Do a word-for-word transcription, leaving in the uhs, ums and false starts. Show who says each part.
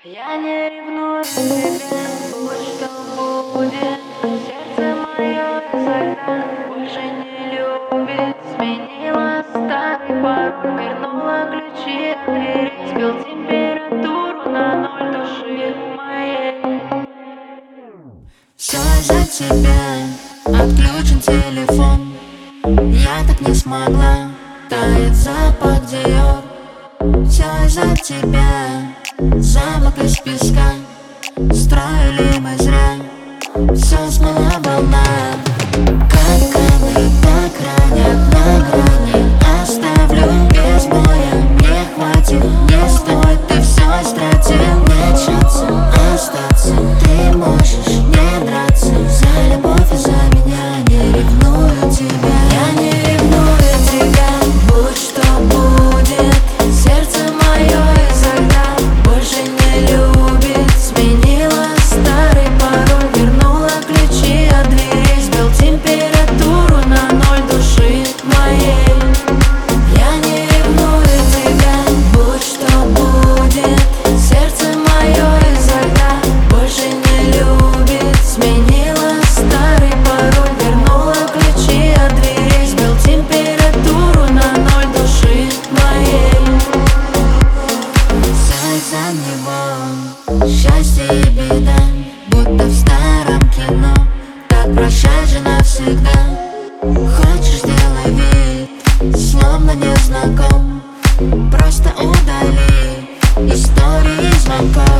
Speaker 1: Я не ревную тебя, вот что будет. Сердце мое изо льда больше не любит. Сменила старый пароль, вернула ключи от двери. Сбил температуру на ноль души моей.
Speaker 2: Все из-за тебя, отключен телефон. Я так не смогла, тает запах Диор. Все из-за тебя, замок из песка. Строили мы зря, все смыла волна. Как камни так ранят на грани. Оставлю без боя, мне хватит, не стоит. Ты все истратил, нет шанса остаться. Ты можешь не драться за любовь и за меня. Не ревную тебя, я не ревную тебя. Будь что будет, сердце мое изо льда больше не любит. Сменила старый пароль, вернула ключи от двери. Сбил температуру на ноль души моей. Я не ревную тебя, будь что будет. Сердце мое изо льда больше не любит. Сменила старый пароль, вернула ключи от двери. Сбил температуру на ноль души моей. Все из-за него, счастье и беда, будто в старом кино. Так прощай же навсегда. Хочешь, сделай вид, словно не знаком. Просто удали истории звонков.